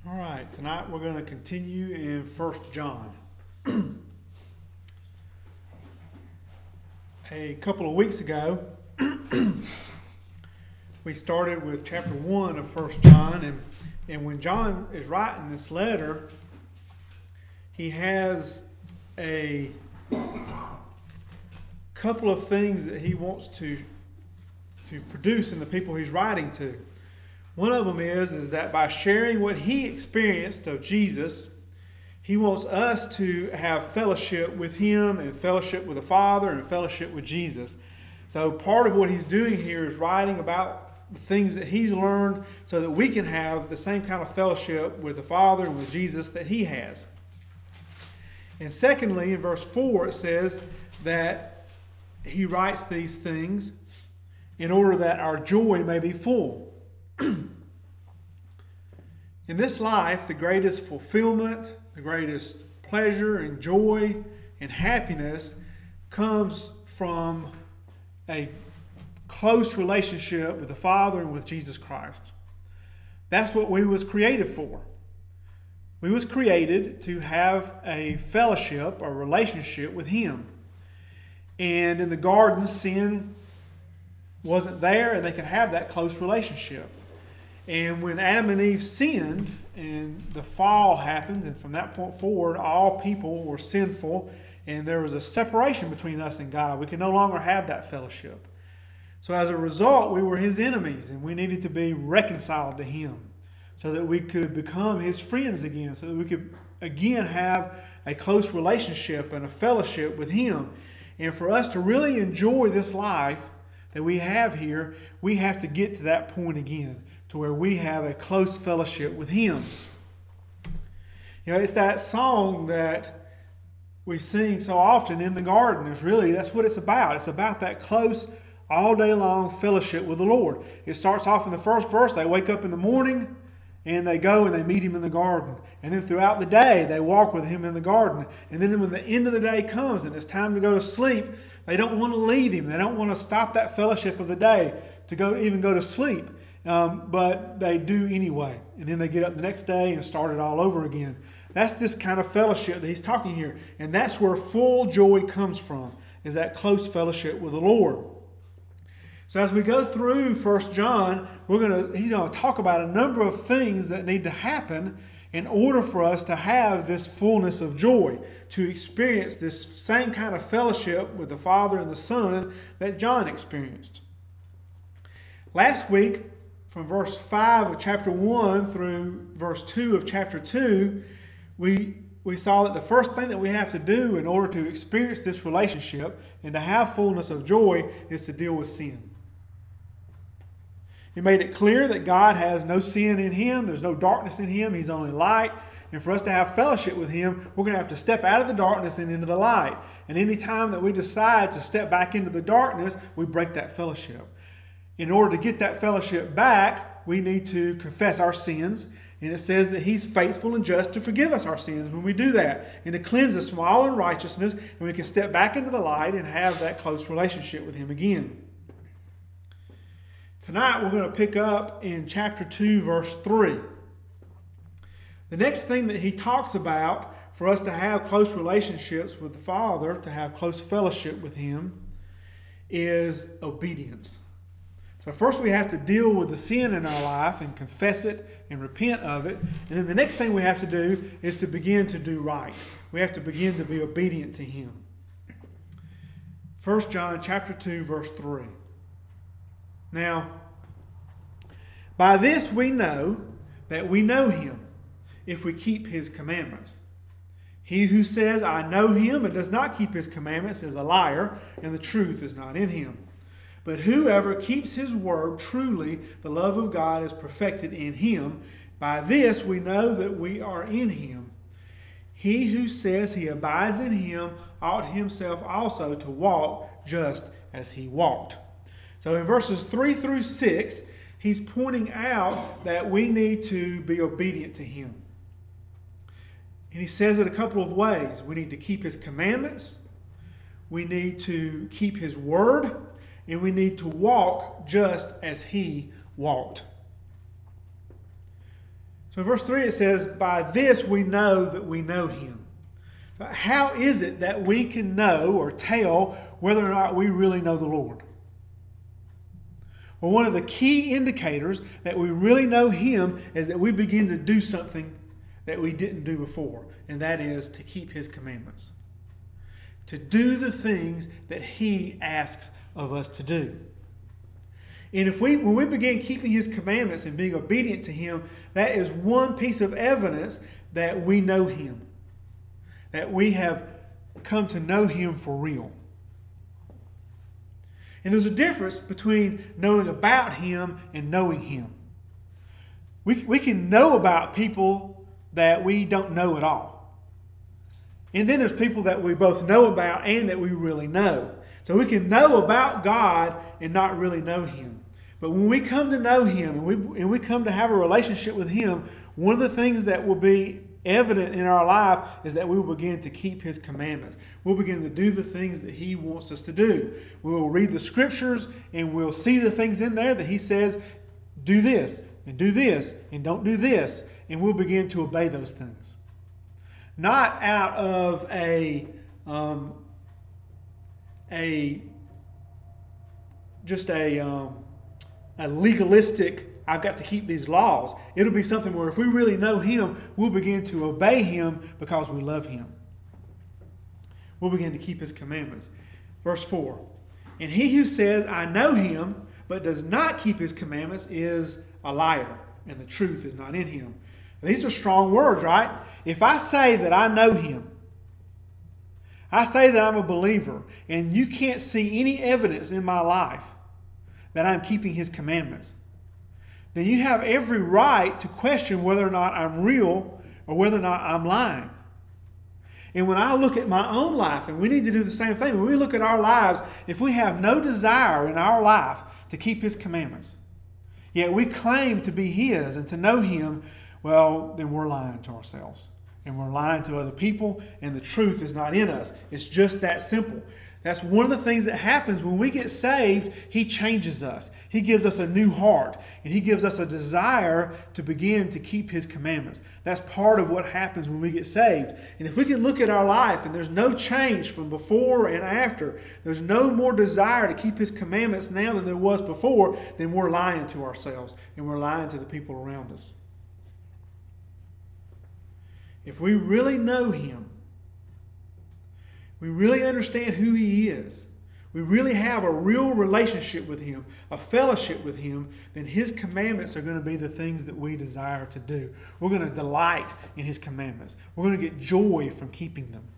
All right, tonight we're going to continue in 1 John. A couple of weeks ago, we started with chapter 1 of 1 John, and when John is writing this letter, he has a couple of things that he wants to produce in the people he's writing to. One of them is that by sharing what he experienced of Jesus, he wants us to have fellowship with him and fellowship with the Father and fellowship with Jesus. So part of what he's doing here is writing about the things that he's learned so that we can have the same kind of fellowship with the Father and with Jesus that he has. And secondly, in verse 4, it says that he writes these things in order that our joy may be full. In this life, the greatest fulfillment, the greatest pleasure and joy and happiness comes from a close relationship with the Father and with Jesus Christ. That's what we was created for. We was created to have a fellowship, a relationship with him. And in the garden, sin wasn't there, and they could have that close relationship. And when Adam and Eve sinned and the fall happened, and from that point forward, all people were sinful, and there was a separation between us and God. We could no longer have that fellowship. So as a result, we were his enemies, and we needed to be reconciled to him so that we could become his friends again, so that we could again have a close relationship and a fellowship with him. And for us to really enjoy this life that we have here, we have to get to that point again, to where we have a close fellowship with him. You know, it's that song that we sing so often in the garden. That's what it's about. It's about that close, all day long fellowship with the Lord. It starts off in the first verse. They wake up in the morning and they go and they meet him in the garden. And then throughout the day, they walk with him in the garden. And then when the end of the day comes and it's time to go to sleep, they don't want to leave him. They don't want to stop that fellowship of the day to go to sleep. But they do anyway. And then they get up the next day and start it all over again. That's this kind of fellowship that he's talking here. And that's where full joy comes from, is that close fellowship with the Lord. So as we go through 1 John, he's going to talk about a number of things that need to happen in order for us to have this fullness of joy, to experience this same kind of fellowship with the Father and the Son that John experienced. Last week, from verse 5 of chapter 1 through verse 2 of chapter 2, we saw that the first thing that we have to do in order to experience this relationship and to have fullness of joy is to deal with sin. He made it clear that God has no sin in him. There's no darkness in him. He's only light. And for us to have fellowship with him, we're going to have to step out of the darkness and into the light. And any time that we decide to step back into the darkness, we break that fellowship. In order to get that fellowship back, we need to confess our sins. And it says that he's faithful and just to forgive us our sins when we do that, and to cleanse us from all unrighteousness, and we can step back into the light and have that close relationship with him again. Tonight we're going to pick up in chapter 2, verse 3. The next thing that he talks about for us to have close relationships with the Father, to have close fellowship with him, is obedience. So first we have to deal with the sin in our life and confess it and repent of it. And then the next thing we have to do is to begin to do right. We have to begin to be obedient to him. 1 John chapter 2, verse 3. Now, by this we know that we know him, if we keep his commandments. He who says, I know him, and does not keep his commandments is a liar, and the truth is not in him. But whoever keeps his word, truly the love of God is perfected in him. By this we know that we are in him. He who says he abides in him ought himself also to walk just as he walked. So in verses 3 through 6, he's pointing out that we need to be obedient to him. And he says it a couple of ways. We need to keep his commandments. We need to keep his word. And we need to walk just as he walked. So verse 3 it says, by this we know that we know him. But how is it that we can know or tell whether or not we really know the Lord? Well, one of the key indicators that we really know him is that we begin to do something that we didn't do before, and that is to keep his commandments. To do the things that he asks of us to do. And when we begin keeping his commandments and being obedient to him, that is one piece of evidence that we know him. That we have come to know him for real. And there's a difference between knowing about him and knowing him. We can know about people that we don't know at all. And then there's people that we both know about and that we really know. So we can know about God and not really know him. But when we come to know him and we come to have a relationship with him, one of the things that will be evident in our life is that we will begin to keep his commandments. We'll begin to do the things that he wants us to do. We will read the scriptures and we'll see the things in there that he says, do this and don't do this. And we'll begin to obey those things. Not out of a legalistic, I've got to keep these laws. It'll be something where if we really know him, we'll begin to obey him because we love him. We'll begin to keep his commandments. Verse 4, and he who says, I know him, but does not keep his commandments is a liar, and the truth is not in him. These are strong words, right? If I say that I know him, I say that I'm a believer, and you can't see any evidence in my life that I'm keeping his commandments, then you have every right to question whether or not I'm real or whether or not I'm lying. And when I look at my own life, and we need to do the same thing, when we look at our lives, if we have no desire in our life to keep his commandments, yet we claim to be his and to know him, well, then we're lying to ourselves. And we're lying to other people, and the truth is not in us. It's just that simple. That's one of the things that happens when we get saved. He changes us. He gives us a new heart, and he gives us a desire to begin to keep his commandments. That's part of what happens when we get saved. And if we can look at our life and there's no change from before and after, there's no more desire to keep his commandments now than there was before, then we're lying to ourselves and we're lying to the people around us. If we really know him, we really understand who he is, we really have a real relationship with him, a fellowship with him, then his commandments are going to be the things that we desire to do. We're going to delight in his commandments. We're going to get joy from keeping them.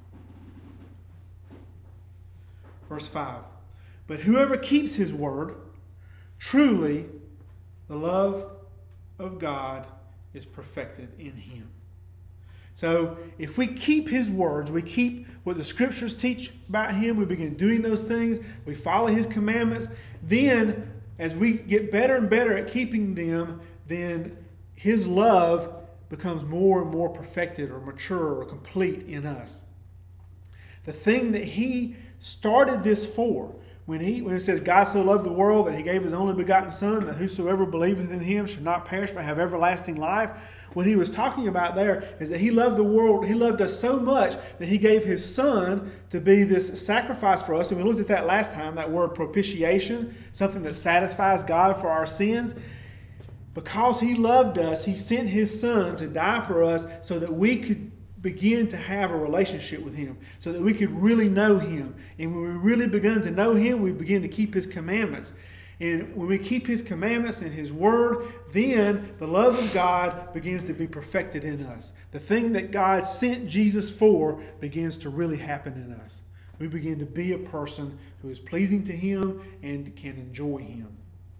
Verse 5, but whoever keeps his word, truly the love of God is perfected in him. So if we keep his words, we keep what the scriptures teach about him, we begin doing those things, we follow his commandments, then as we get better and better at keeping them, then his love becomes more and more perfected or mature or complete in us. The thing that he started this for, when it says God so loved the world that he gave his only begotten Son, that whosoever believeth in him should not perish but have everlasting life, what he was talking about there is that he loved the world, he loved us so much that he gave his Son to be this sacrifice for us. And we looked at that last time, that word propitiation, something that satisfies God for our sins. Because he loved us, he sent his Son to die for us so that we could begin to have a relationship with him, so that we could really know him. And when we really begin to know him, we begin to keep his commandments. And when we keep his commandments and his word, then the love of God begins to be perfected in us. The thing that God sent Jesus for begins to really happen in us. We begin to be a person who is pleasing to him and can enjoy him.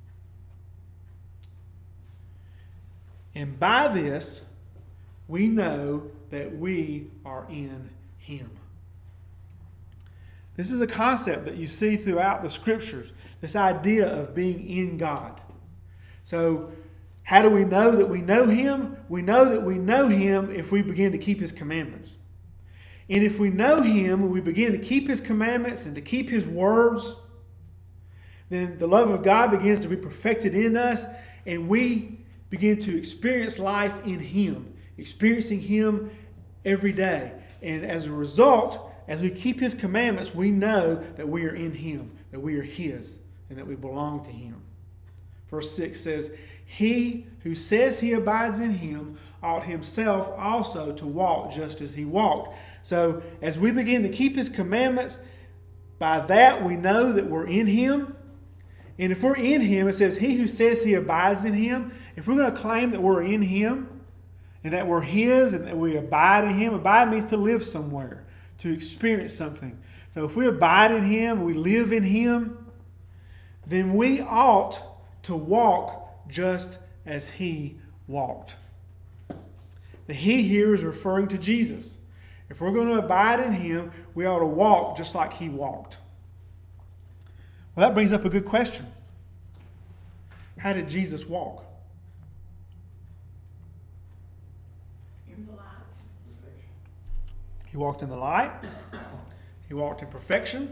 And by this, we know that we are in him. This is a concept that you see throughout the scriptures, this idea of being in God. So, how do we know that we know him? We know that we know him if we begin to keep his commandments. And if we know him and we begin to keep his commandments and to keep his words, then the love of God begins to be perfected in us, and we begin to experience life in Him, experiencing Him every day. And as a result, as we keep His commandments, we know that we are in Him, that we are His, and that we belong to Him. Verse 6 says, "He who says he abides in Him ought himself also to walk just as He walked." So as we begin to keep His commandments, by that we know that we're in Him. And if we're in Him, it says, "He who says he abides in Him." If we're going to claim that we're in Him and that we're His and that we abide in Him, abide means to live somewhere, to experience something. So if we abide in Him, we live in Him, then we ought to walk just as He walked. The He here is referring to Jesus. If we're going to abide in Him, we ought to walk just like He walked. Well, that brings up a good question. How did Jesus walk? In the light. He walked in the light. He walked in perfection.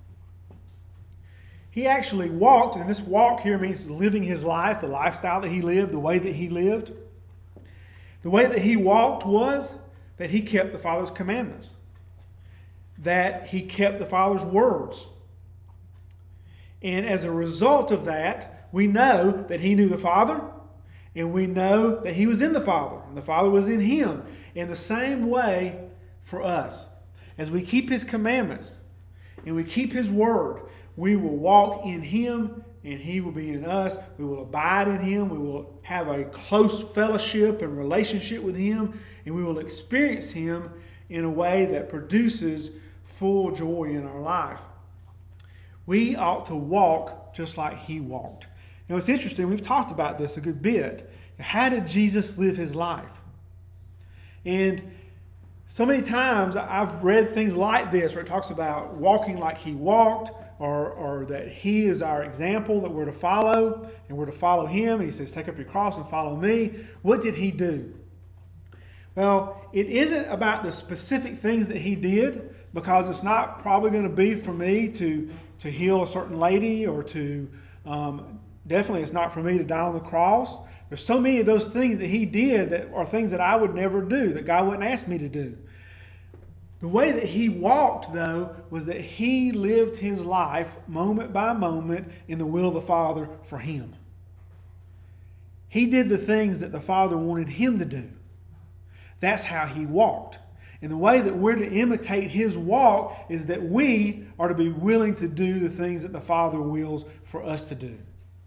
He actually walked, and this walk here means living His life, the lifestyle that He lived, the way that He lived. The way that He walked was that He kept the Father's commandments, that He kept the Father's words. And as a result of that, we know that He knew the Father, and we know that He was in the Father, and the Father was in Him. In the same way for us, as we keep His commandments and we keep His word, we will walk in Him and He will be in us. We will abide in Him. We will have a close fellowship and relationship with Him, and we will experience Him in a way that produces full joy in our life. We ought to walk just like He walked. Now, it's interesting. We've talked about this a good bit. How did Jesus live His life? And so many times I've read things like this where it talks about walking like He walked, or that He is our example that we're to follow, and we're to follow Him. And He says, "Take up your cross and follow me." What did He do? Well, it isn't about the specific things that He did, because it's not probably going to be for me to heal a certain lady, or to, definitely it's not for me to die on the cross. There's so many of those things that He did that are things that I would never do, that God wouldn't ask me to do. The way that He walked, though, was that He lived His life moment by moment in the will of the Father for Him. He did the things that the Father wanted Him to do. That's how He walked. And the way that we're to imitate His walk is that we are to be willing to do the things that the Father wills for us to do.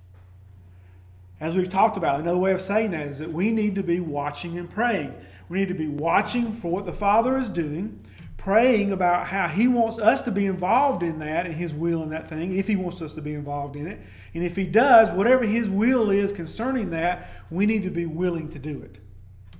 As we've talked about, another way of saying that is that we need to be watching and praying. We need to be watching for what the Father is doing, praying about how He wants us to be involved in that, and His will in that thing, if He wants us to be involved in it. And if He does, whatever His will is concerning that, we need to be willing to do it.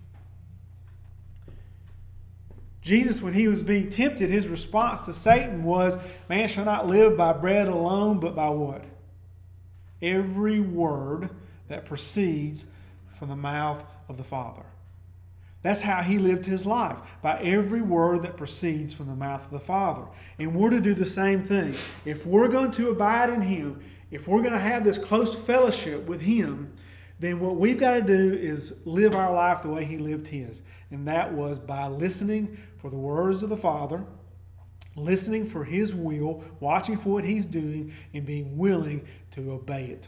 Jesus, when He was being tempted, His response to Satan was, "Man shall not live by bread alone, but by" what? "Every word that proceeds from the mouth of the Father." That's how He lived His life, by every word that proceeds from the mouth of the Father. And we're to do the same thing. If we're going to abide in Him, if we're going to have this close fellowship with Him, then what we've got to do is live our life the way He lived His. And that was by listening for the words of the Father, listening for His will, watching for what He's doing, and being willing to obey it.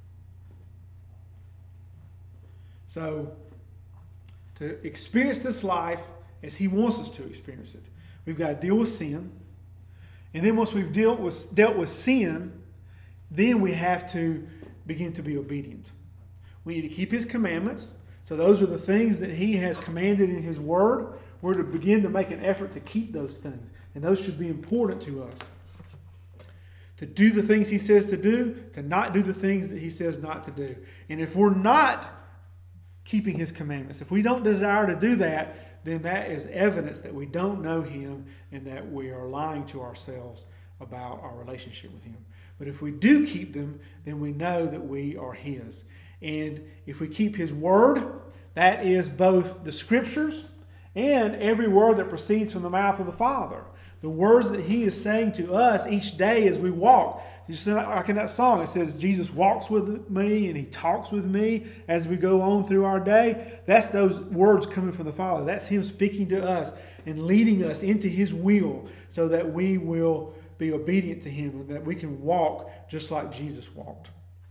So, to experience this life as He wants us to experience it, we've got to deal with sin. And then once we've dealt with sin, then we have to begin to be obedient. We need to keep His commandments. So those are the things that He has commanded in His Word. We're to begin to make an effort to keep those things. And those should be important to us. To do the things He says to do, to not do the things that He says not to do. And if we're not keeping His commandments, if we don't desire to do that, then that is evidence that we don't know Him and that we are lying to ourselves about our relationship with Him. But if we do keep them, then we know that we are His. And if we keep His Word, that is both the Scriptures and every word that proceeds from the mouth of the Father. The words that he is saying to us each day as we walk. Just like in that song, it says, Jesus walks with me and he talks with me as we go on through our day. That's those words coming from the Father. That's him speaking to us and leading us into his will so that we will be obedient to him and that we can walk just like Jesus walked.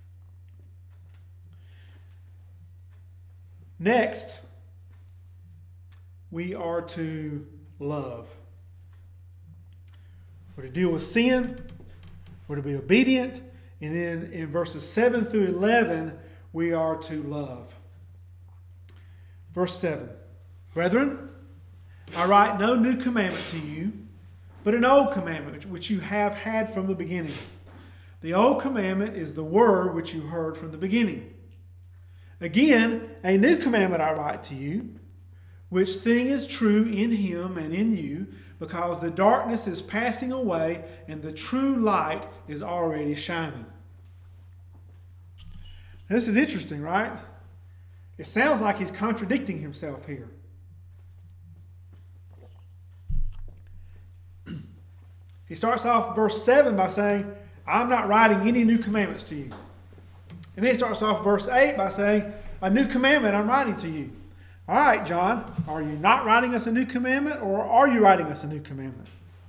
Next, we are to love. We're to deal with sin. We're to be obedient. And then in verses 7 through 11, we are to love. Verse 7. Brethren, I write no new commandment to you, but an old commandment which you have had from the beginning. The old commandment is the word which you heard from the beginning. Again, a new commandment I write to you, which thing is true in him and in you, because the darkness is passing away and the true light is already shining. This is interesting, right? It sounds like he's contradicting himself here. He starts off verse 7 by saying, I'm not writing any new commandments to you. And then he starts off verse 8 by saying, a new commandment I'm writing to you. All right, John, are you not writing us a new commandment, or are you writing us a new commandment?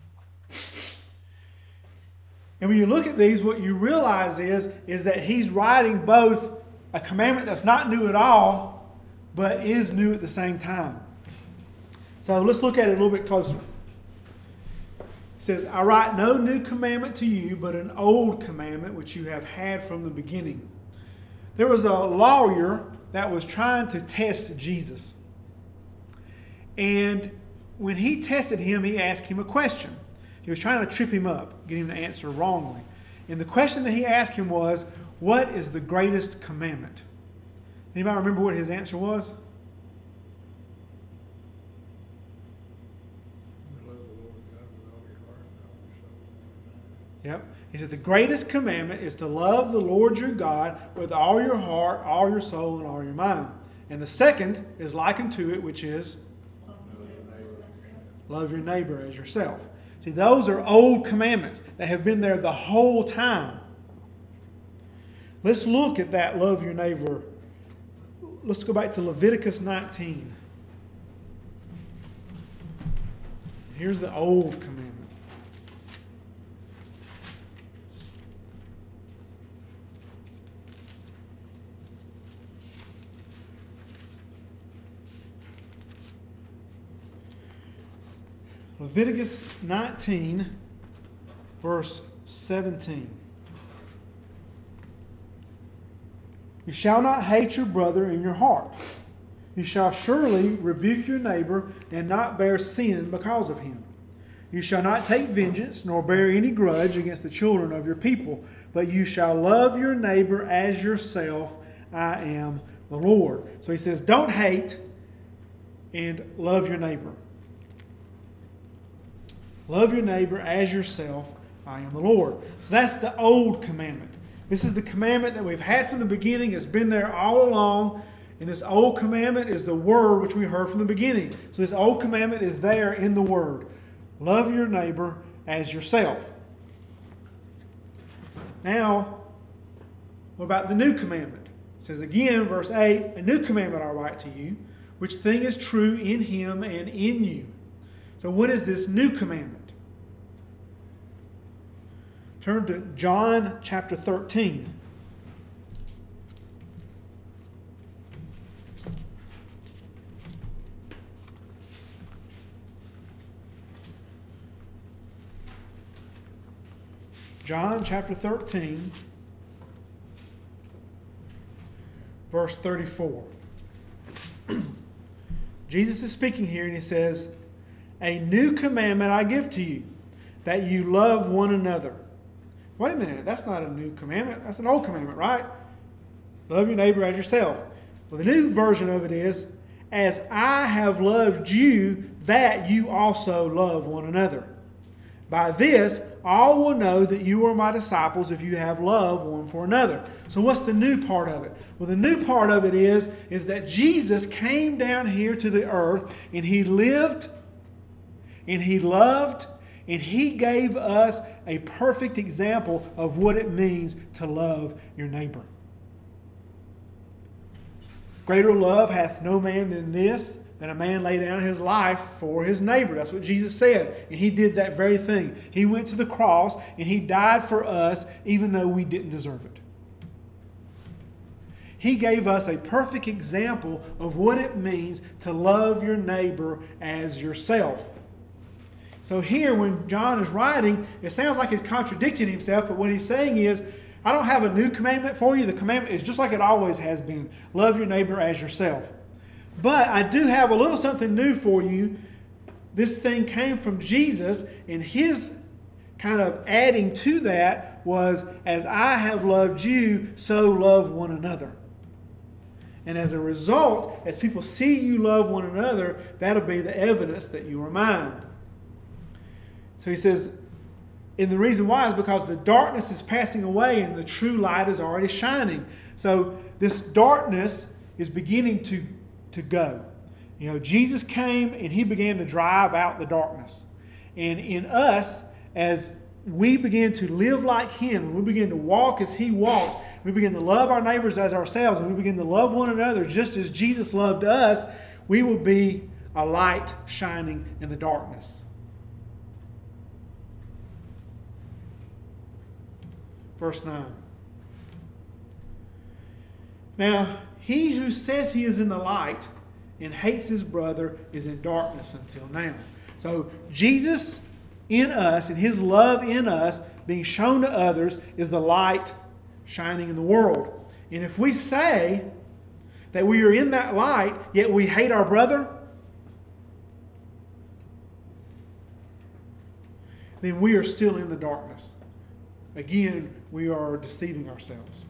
And when you look at these, what you realize is that he's writing both a commandment that's not new at all, but is new at the same time. So let's look at it a little bit closer. It says, I write no new commandment to you, but an old commandment which you have had from the beginning. There was a lawyer that was trying to test Jesus. And when he tested him, he asked him a question. He was trying to trip him up, get him to answer wrongly. And the question that he asked him was, what is the greatest commandment? Anybody remember what his answer was? Yep. He said the greatest commandment is to love the Lord your God with all your heart, all your soul, and all your mind. And the second is likened to it, which is love your neighbor as yourself. See, those are old commandments that have been there the whole time. Let's look at that love your neighbor. Let's go back to Leviticus 19. Here's the old commandment. Leviticus 19, verse 17. You shall not hate your brother in your heart. You shall surely rebuke your neighbor and not bear sin because of him. You shall not take vengeance nor bear any grudge against the children of your people, but you shall love your neighbor as yourself. I am the Lord. So he says, don't hate and love your neighbor. Love your neighbor as yourself. I am the Lord. So that's the old commandment. This is the commandment that we've had from the beginning. It's been there all along. And this old commandment is the word which we heard from the beginning. So this old commandment is there in the word. Love your neighbor as yourself. Now, what about the new commandment? It says again, verse 8, a new commandment I write to you, which thing is true in him and in you. So what is this new commandment? Turn to John chapter 13. John chapter 13, verse 34. Jesus is speaking here and he says, a new commandment I give to you, that you love one another. Wait a minute, that's not a new commandment. That's an old commandment, right? Love your neighbor as yourself. Well, the new version of it is, as I have loved you, that you also love one another. By this, all will know that you are my disciples if you have love one for another. So what's the new part of it? Well, the new part of it is that Jesus came down here to the earth and he lived and he loved And He gave us a perfect example of what it means to love your neighbor. Greater love hath no man than this, than a man lay down his life for his neighbor. That's what Jesus said. And He did that very thing. He went to the cross and He died for us even though we didn't deserve it. He gave us a perfect example of what it means to love your neighbor as yourself. So here, when John is writing, it sounds like he's contradicting himself, but what he's saying is, I don't have a new commandment for you. The commandment is just like it always has been. Love your neighbor as yourself. But I do have a little something new for you. This thing came from Jesus, and His kind of adding to that was, as I have loved you, so love one another. And as a result, as people see you love one another, that'll be the evidence that you are mine. So he says, and the reason why is because the darkness is passing away and the true light is already shining. So this darkness is beginning to go. You know, Jesus came and He began to drive out the darkness. And in us, as we begin to live like Him, we begin to walk as He walked, we begin to love our neighbors as ourselves, and we begin to love one another just as Jesus loved us, we will be a light shining in the darkness. Verse 9. Now, he who says he is in the light and hates his brother is in darkness until now. So Jesus in us and His love in us being shown to others is the light shining in the world. And if we say that we are in that light, yet we hate our brother, then we are still in the darkness. Again, we are deceiving ourselves.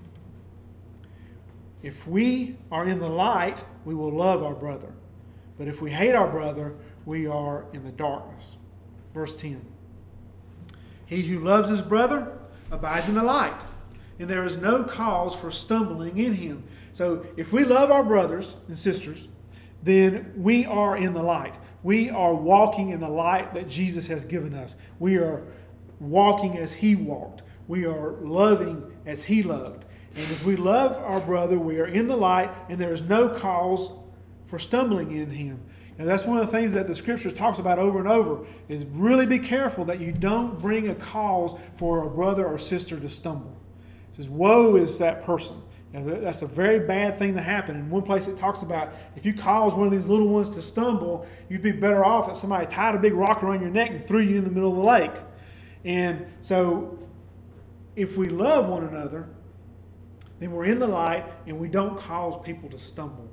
If we are in the light, we will love our brother. But if we hate our brother, we are in the darkness. Verse 10. He who loves his brother abides in the light, and there is no cause for stumbling in him. So if we love our brothers and sisters, then we are in the light. We are walking in the light that Jesus has given us. We are walking as He walked. We are loving as He loved. And as we love our brother, we are in the light, and there is no cause for stumbling in him. And that's one of the things that the Scriptures talks about over and over, is really be careful that you don't bring a cause for a brother or sister to stumble. It says, woe is that person. That's a very bad thing to happen. In one place it talks about if you cause one of these little ones to stumble, you'd be better off if somebody tied a big rock around your neck and threw you in the middle of the lake. And so if we love one another, then we're in the light and we don't cause people to stumble.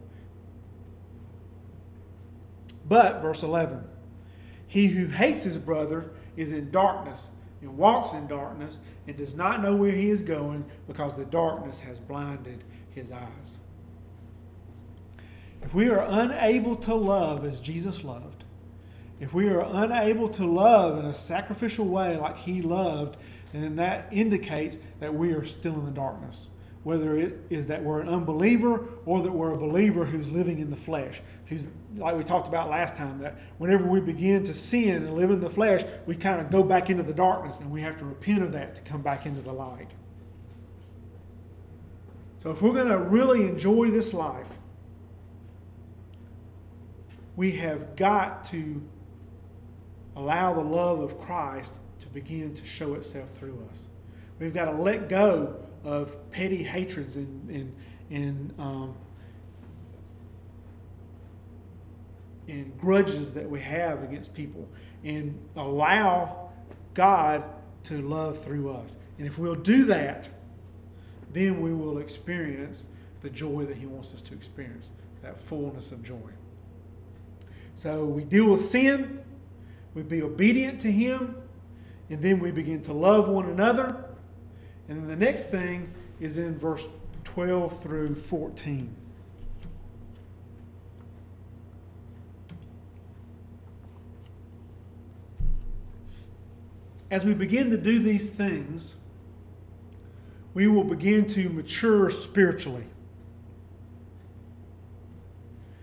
But, verse 11, he who hates his brother is in darkness and walks in darkness and does not know where he is going because the darkness has blinded his eyes. If we are unable to love as Jesus loved, if we are unable to love in a sacrificial way like He loved, then that indicates that we are still in the darkness. Whether it is that we're an unbeliever or that we're a believer who's living in the flesh. Who's, like we talked about last time, that whenever we begin to sin and live in the flesh, we kind of go back into the darkness, and we have to repent of that to come back into the light. So if we're going to really enjoy this life, we have got to allow the love of Christ to begin to show itself through us. We've got to let go of petty hatreds and grudges that we have against people, and allow God to love through us. And if we'll do that, then we will experience the joy that He wants us to experience, that fullness of joy. So we deal with sin, we be obedient to Him, and then we begin to love one another. And then the next thing is in verse 12 through 14. As we begin to do these things, we will begin to mature spiritually.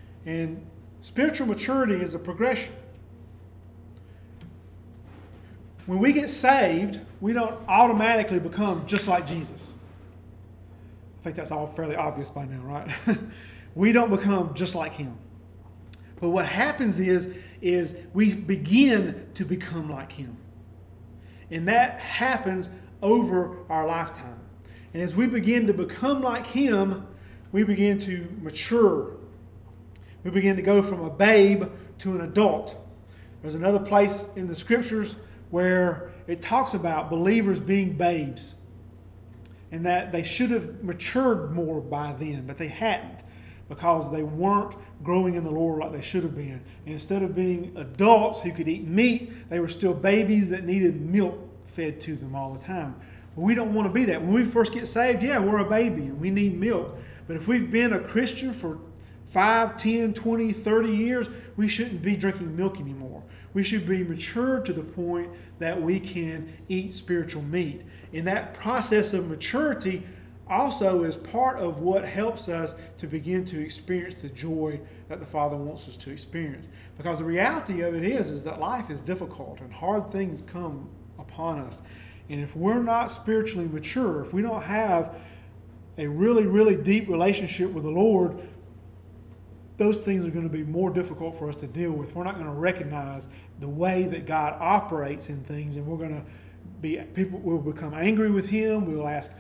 And spiritual maturity is a progression. when we get saved, we don't automatically become just like Jesus. I think that's all fairly obvious by now, right? We don't become just like him. But what happens is we begin to become like him. And that happens over our lifetime. And as we begin to become like him, we begin to mature. We begin to go from a babe to an adult. There's another place in the scriptures where it talks about believers being babes, and that they should have matured more by then, but they hadn't, because they weren't growing in the Lord like they should have been. And instead of being adults who could eat meat, they were still babies that needed milk fed to them all the time. Well, we don't want to be that. When we first get saved, yeah, we're a baby and we need milk. But if we've been a Christian for 5, 10, 20, 30 years, we shouldn't be drinking milk anymore. We should be matured to the point that we can eat spiritual meat. And that process of maturity also is part of what helps us to begin to experience the joy that the Father wants us to experience. Because the reality of it is that life is difficult and hard things come upon us. And if we're not spiritually mature, if we don't have a really, really deep relationship with the Lord, those things are going to be more difficult for us to deal with. We're not going to recognize the way that God operates in things, and we're going to we'll become angry with him. We'll ask,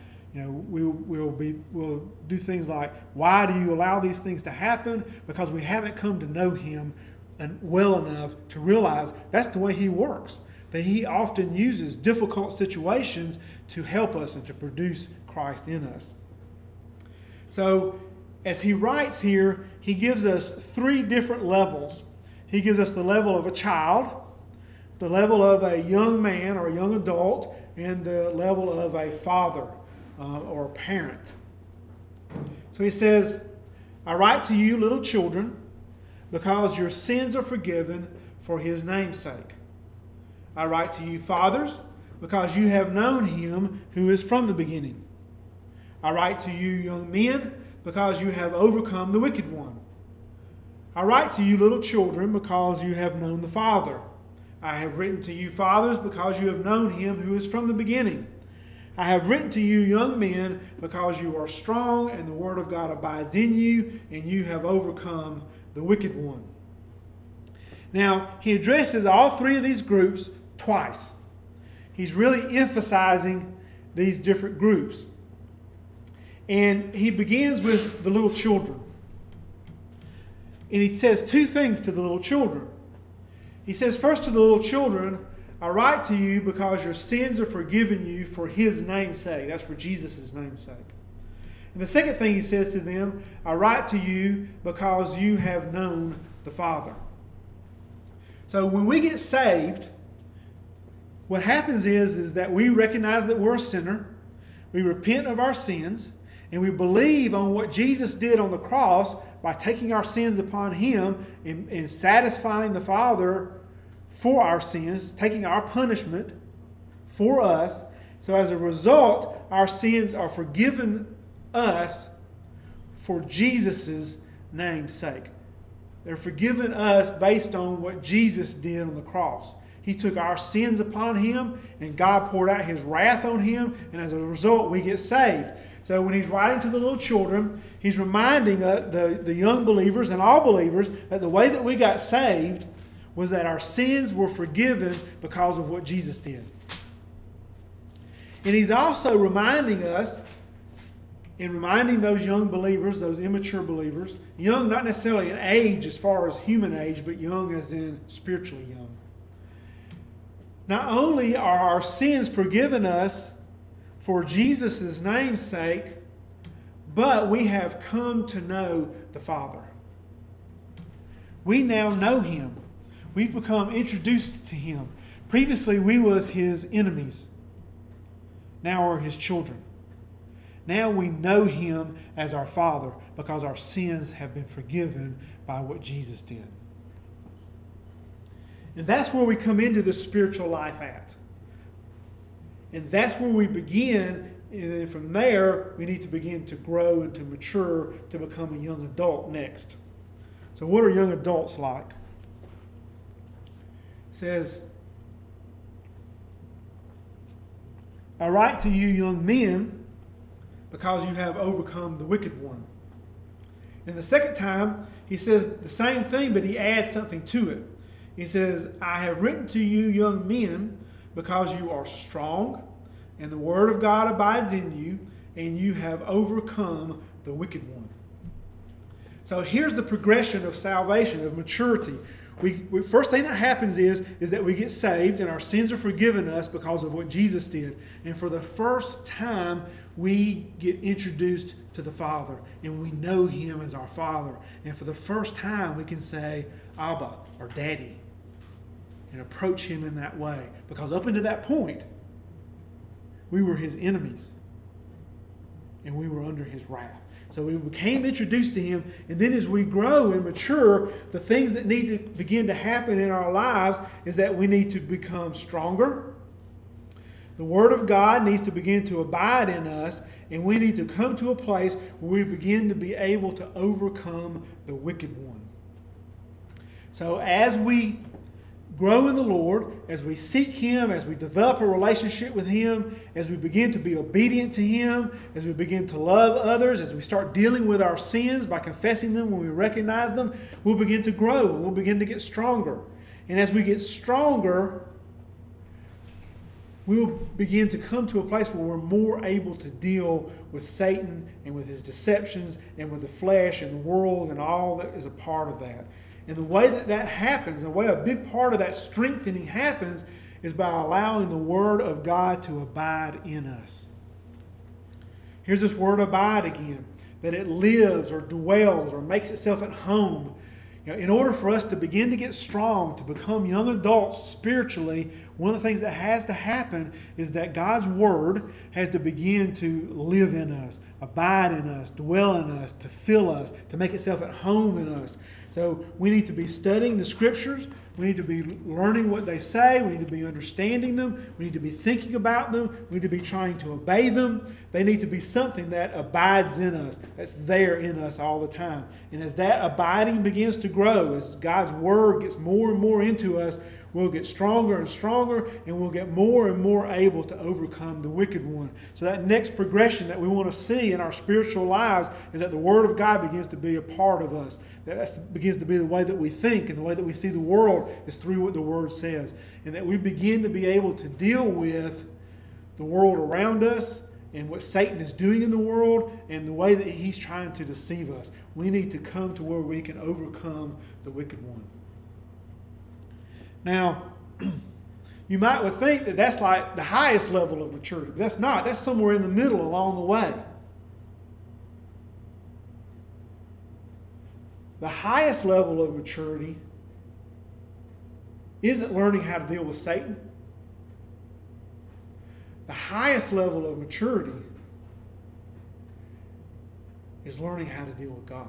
we'll do things like, why do you allow these things to happen? Because we haven't come to know him well enough to realize that's the way he works. That he often uses difficult situations to help us and to produce Christ in us. So, as he writes here, he gives us 3 different levels. He gives us the level of a child, the level of a young man or a young adult, and the level of a father or a parent. So he says, I write to you, little children, because your sins are forgiven for his name's sake. I write to you, fathers, because you have known him who is from the beginning. I write to you, young men, because you have overcome the wicked one. I write to you, little children, because you have known the Father. I have written to you, fathers, because you have known him who is from the beginning. I have written to you, young men, because you are strong, and the word of God abides in you, and you have overcome the wicked one. Now, he addresses all 3 of these groups twice. He's really emphasizing these different groups. And he begins with the little children. And he says 2 things to the little children. He says, first to the little children, I write to you because your sins are forgiven you for his name's sake. That's for Jesus' name's sake. And the second thing he says to them, I write to you because you have known the Father. So when we get saved, what happens is that we recognize that we're a sinner. We repent of our sins. And we believe on what Jesus did on the cross by taking our sins upon him and satisfying the Father for our sins, taking our punishment for us. So as a result, our sins are forgiven us for Jesus' name's sake. They're forgiven us based on what Jesus did on the cross. He took our sins upon him, and God poured out his wrath on him, and as a result, we get saved. So when he's writing to the little children, he's reminding the young believers and all believers that the way that we got saved was that our sins were forgiven because of what Jesus did. And he's also reminding us, and reminding those young believers, those immature believers, young not necessarily in age as far as human age, but young as in spiritually young. Not only are our sins forgiven us for Jesus' name's sake, but we have come to know the Father. We now know him. We've become introduced to him. Previously, we was his enemies. Now we're his children. Now we know him as our Father because our sins have been forgiven by what Jesus did. And that's where we come into the spiritual life at. And that's where we begin. And then from there, we need to begin to grow and to mature to become a young adult next. So what are young adults like? It says, I write to you young men because you have overcome the wicked one. And the second time, he says the same thing, but he adds something to it. He says, I have written to you young men because you are strong, and the word of God abides in you, and you have overcome the wicked one. So here's the progression of salvation, of maturity. We first thing that happens is that we get saved and our sins are forgiven us because of what Jesus did. And for the first time, we get introduced to the Father and we know Him as our Father. And for the first time, we can say, Abba, or Daddy, and approach Him in that way. Because up until that point, we were His enemies and we were under His wrath. So we became introduced to Him, and then as we grow and mature, the things that need to begin to happen in our lives is that we need to become stronger. The Word of God needs to begin to abide in us, and we need to come to a place where we begin to be able to overcome the wicked one. So as we grow in the Lord, as we seek Him, as we develop a relationship with Him, as we begin to be obedient to Him, as we begin to love others, as we start dealing with our sins by confessing them when we recognize them, we'll begin to grow and we'll begin to get stronger. And as we get stronger, we will begin to come to a place where we're more able to deal with Satan and with his deceptions and with the flesh and the world and all that is a part of that. And the way that happens, the way a big part of that strengthening happens, is by allowing the Word of God to abide in us. Here's this word abide again, that it lives or dwells or makes itself at home. In order for us to begin to get strong, to become young adults spiritually, one of the things that has to happen is that God's Word has to begin to live in us, abide in us, dwell in us, to fill us, to make itself at home in us. So we need to be studying the Scriptures. We need to be learning what they say. We need to be understanding them. We need to be thinking about them. We need to be trying to obey them. They need to be something that abides in us, that's there in us all the time. And as that abiding begins to grow, as God's Word gets more and more into us, we'll get stronger and stronger, and we'll get more and more able to overcome the wicked one. So that next progression that we want to see in our spiritual lives is that the Word of God begins to be a part of us. That begins to be the way that we think and the way that we see the world is through what the Word says. And that we begin to be able to deal with the world around us and what Satan is doing in the world and the way that he's trying to deceive us. We need to come to where we can overcome the wicked one. Now, you might would think that that's like the highest level of maturity, but that's not. That's somewhere in the middle along the way. The highest level of maturity isn't learning how to deal with Satan. The highest level of maturity is learning how to deal with God.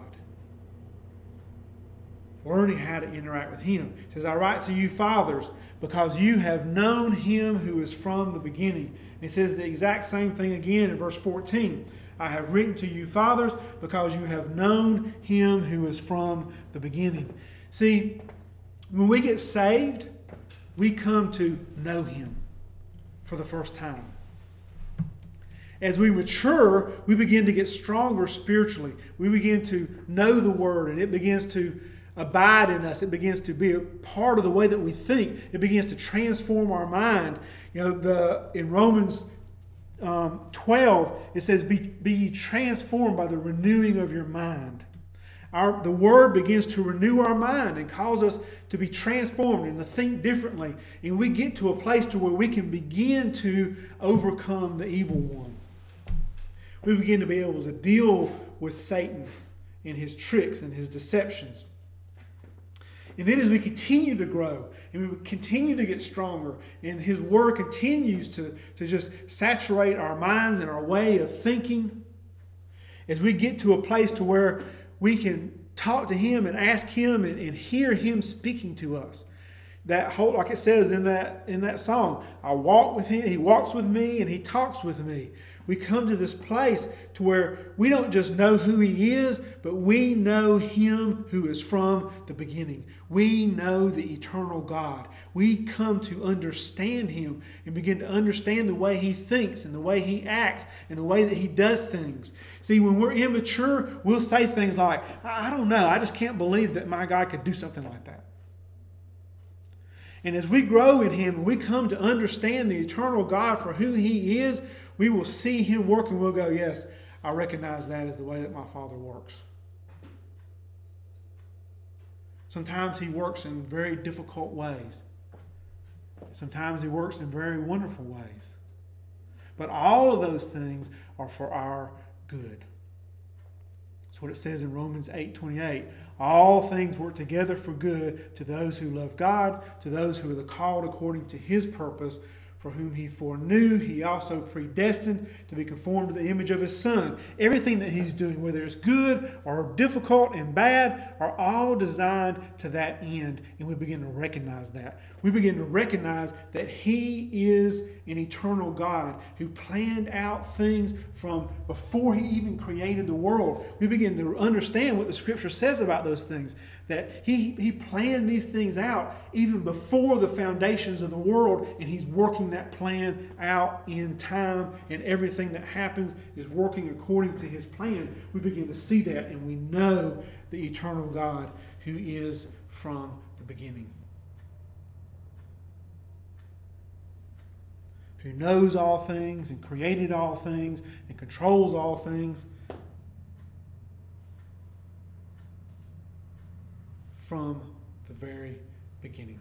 Learning how to interact with Him. It says, I write to you, fathers, because you have known Him who is from the beginning. And it says the exact same thing again in verse 14. I have written to you, fathers, because you have known Him who is from the beginning. See, when we get saved, we come to know Him for the first time. As we mature, we begin to get stronger spiritually. We begin to know the Word, and it begins to abide in us. It begins to be a part of the way that we think. It begins to transform our mind. In Romans 12, it says, be ye transformed by the renewing of your mind. The Word begins to renew our mind and cause us to be transformed and to think differently. And we get to a place to where we can begin to overcome the evil one. We begin to be able to deal with Satan and his tricks and his deceptions. And then as we continue to grow and we continue to get stronger and His Word continues to just saturate our minds and our way of thinking, as we get to a place to where we can talk to Him and ask Him and hear Him speaking to us. That whole, like it says in that song, I walk with Him, He walks with me and He talks with me. We come to this place to where we don't just know who He is, but we know Him who is from the beginning. We know the eternal God. We come to understand Him and begin to understand the way He thinks and the way He acts and the way that He does things. See, when we're immature, we'll say things like, I don't know, I just can't believe that my God could do something like that. And as we grow in Him and we come to understand the eternal God for who He is, we will see Him work and we'll go, yes, I recognize that as the way that my Father works. Sometimes He works in very difficult ways. Sometimes He works in very wonderful ways. But all of those things are for our good. That's what it says in Romans 8:28. All things work together for good to those who love God, to those who are called according to His purpose, for whom He foreknew, He also predestined to be conformed to the image of His Son. Everything that He's doing, whether it's good or difficult and bad, are all designed to that end. And we begin to recognize that. We begin to recognize that He is an eternal God who planned out things from before He even created the world. We begin to understand what the Scripture says about those things, that He planned these things out even before the foundations of the world, and He's working that plan out in time, and everything that happens is working according to His plan. We begin to see that, and we know the eternal God who is from the beginning, who knows all things and created all things and controls all things from the very beginning.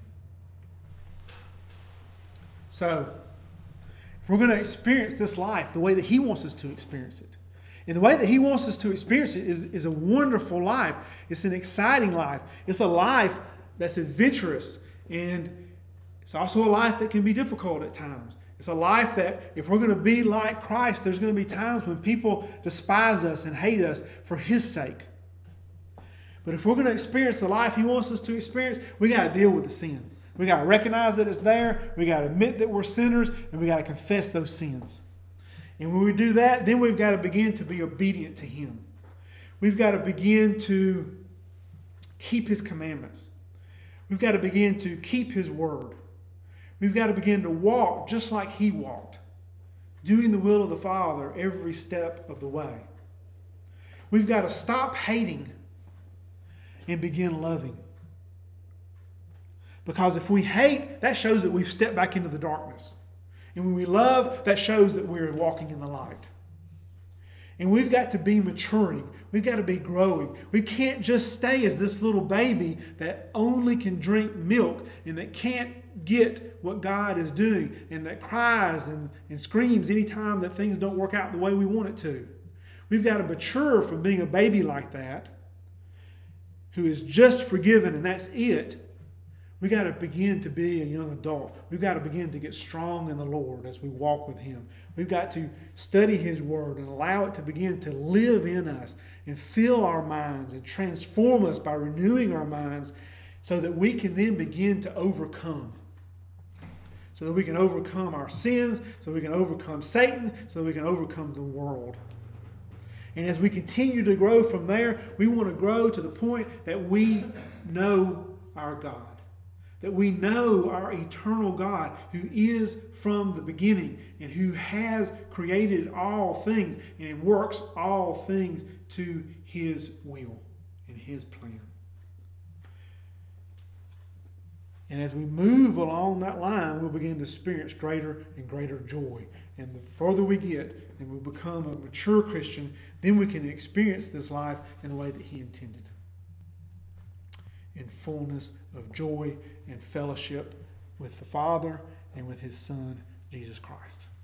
So, if we're going to experience this life the way that He wants us to experience it, and the way that He wants us to experience it is a wonderful life. It's an exciting life. It's a life that's adventurous, and it's also a life that can be difficult at times. It's a life that if we're going to be like Christ, there's going to be times when people despise us and hate us for His sake. But if we're going to experience the life He wants us to experience, we got to deal with the sin. We got to recognize that it's there. We got to admit that we're sinners, and we got to confess those sins. And when we do that, then we've got to begin to be obedient to Him. We've got to begin to keep His commandments. We've got to begin to keep His word. We've got to begin to walk just like He walked, doing the will of the Father every step of the way. We've got to stop hating and begin loving. Because if we hate, that shows that we've stepped back into the darkness. And when we love, that shows that we're walking in the light. And we've got to be maturing. We've got to be growing. We can't just stay as this little baby that only can drink milk and that can't get what God is doing and that cries and screams anytime that things don't work out the way we want it to. We've got to mature from being a baby like that, who is just forgiven and that's it. We've got to begin to be a young adult. We've got to begin to get strong in the Lord as we walk with Him. We've got to study His Word and allow it to begin to live in us and fill our minds and transform us by renewing our minds so that we can then begin to overcome. So that we can overcome our sins, so we can overcome Satan, so that we can overcome the world. And as we continue to grow from there, we want to grow to the point that we know our God. That we know our eternal God who is from the beginning and who has created all things and works all things to His will and His plan. And as we move along that line, we'll begin to experience greater and greater joy. And the further we get and we become a mature Christian, then we can experience this life in the way that He intended. In fullness of joy and fellowship with the Father and with His Son, Jesus Christ.